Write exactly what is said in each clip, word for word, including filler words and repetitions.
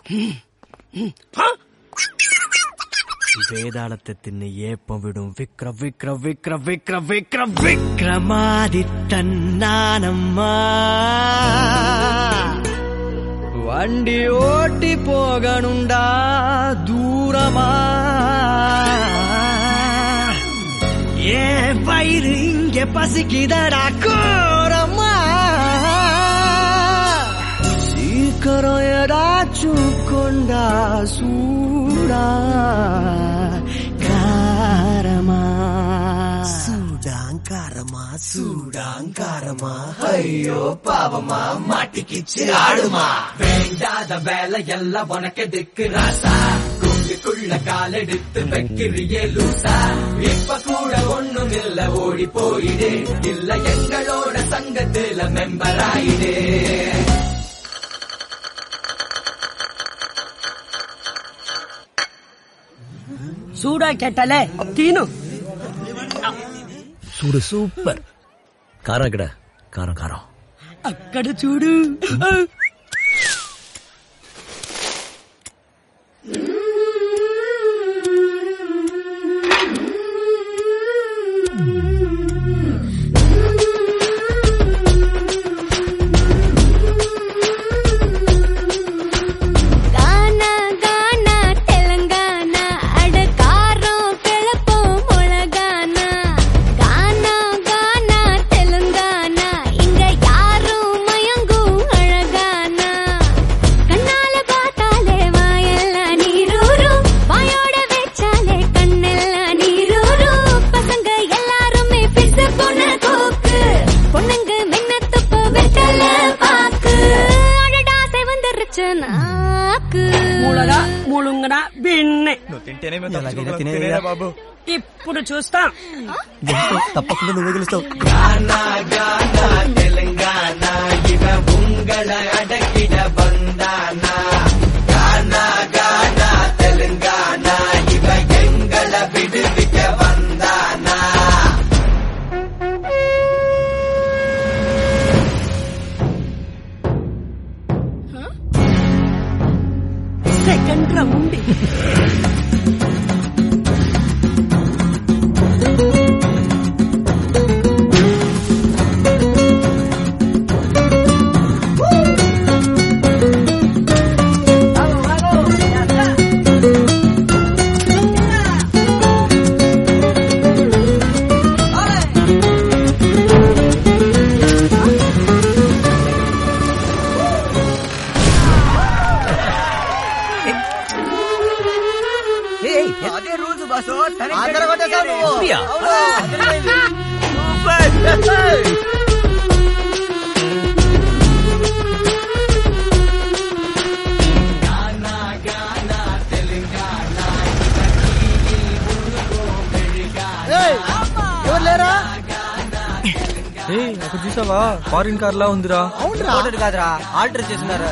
வேதாளத்தை தின்னு ஏப்பம் விடும் விக்ர விக்ர விக்ர விக்ர விக்ர விக்ரமாதித்தன் நானம்மா. வண்டி ஓட்டி போகணுண்டா தூரமா, ஏன் வயிறு இங்க பசிக்குதடா கோரமா. சீக்கிரம் ஏதாச்சும் கொண்டா சூடா காரமா. சூடாங்காரமா சூடாங்காரமா, ஐயோ பாவமா மாட்டிக்கிச்சு ஆடுமா. வேண்டாத வேலை எல்லாம் உனக்கு திக்கு ராசா, குண்டுக்குள்ள காலெடுத்து வைக்கிறியே லூசா. இப்ப கூட ஒண்ணும் இல்ல ஓடி போயிடு, இல்ல எங்களோட சங்கத்துல மெம்பர் ஆயிடு. சூடா கேட்டாலே தீனு சூடு சூப்பர். காரம் கிட காரம் காரம் అక్కడ చూడు. ఇప్పుడు చూస్తా తప్పకుండా నువ్వే గెలుస్తావు. తెలంగాణ ఇవ ఉంగళ అడగిడ బందాన. గానా గానా తెలంగాణ ఇవ ఎంగళ విడువిక బందాన. Second round. అక్కడ చూసావా ఫారిన్ కార్ లా ఉందిరా. అవును కాదురా, ఆల్టర్ చేసినారా.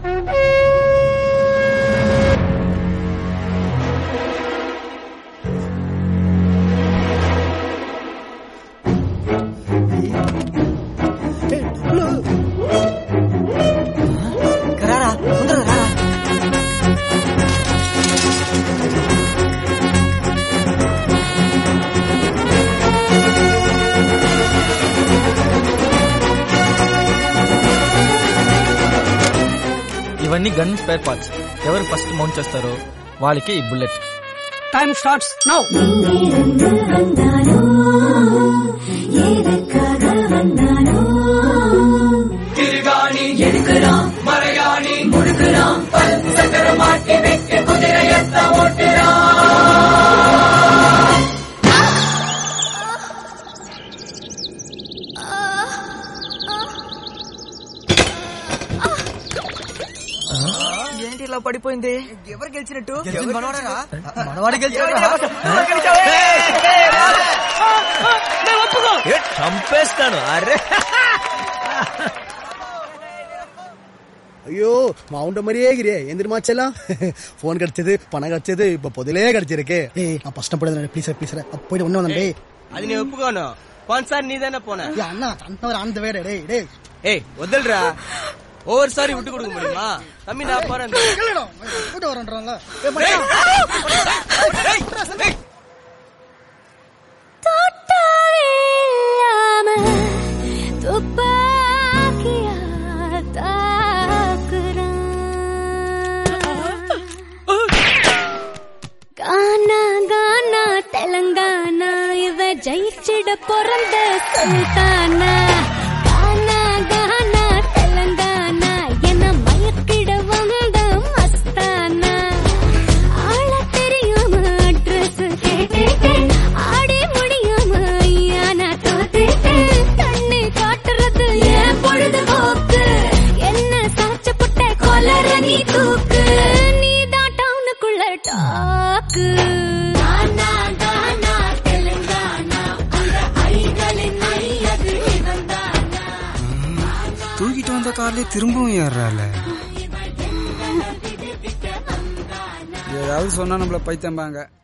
ఇవన్నీ గన్ స్పేర్ పార్ట్స్. ఎవరు ఫస్ట్ మౌంట్ చేస్తారో వాళ్ళకి ఈ బుల్లెట్. Time starts now. తిరుగాని ఎడుకురాం మరయాని ముడుకురాం పల్సకర మాటి వెక్క కుదిర ఎత్త ఓటరా. ఏంటి ఇలా పడిపోయింది? ఎవరు గెలిచినట్టు? చంపేస్తాను. అరే ಅಯ್ಯೋ ಮೌಂಟ ಮರಿಯಾಗಿರಿ ಎಂದಿನ ಮಾಚಲ್ಲ ಫೋನ್ ಕಡಿಚಿದೆ ಪಣ ಕಡಿಚಿದೆ పొదిలే కడిచిరకే. ఏ నా ఫస్ట్ పడేదండి ప్లీజ్ ప్లీజ్ పోయి ఉన్నదండి. అది నేను ఒప్పుకోను. పోన్సారి నీదైనా పోనా అన్న అంతవరకు అంత వేరే డే డే ఏ వద్దలరా. ஒவ்வொரு சாரி விட்டு கொடுக்க முடியுமா? தம்பி நான் போறேன். கானா கானா தெலங்கானா இவ ஜெயிச்சிட பிறந்த சுல்தானா. கானா கானா தெலங்கானா என மயக்கிட வந்த மஸ்தானா. ஆள தெரியாம அட்ரஸ் கேட்டேன், ஆடி முடியாம ஐயானா தோத்தேன். கண்ணு காட்டுறது ஏன் பொழுதுபோக்கு, என்ன சாச்ச புட்ட கொலர நீ தூக்கு. நீ தான் டவுனுக்குள்ள டாக்கு. கானா கானா தெலுங்கானா அந்த ஐகளின் ஐயது இவன்தானா. தூக்கிட்டு வந்த கார்லயே திரும்பவும் ஏறால. ஏதாவது சொன்னா நம்மள பைத்தம்பாங்க.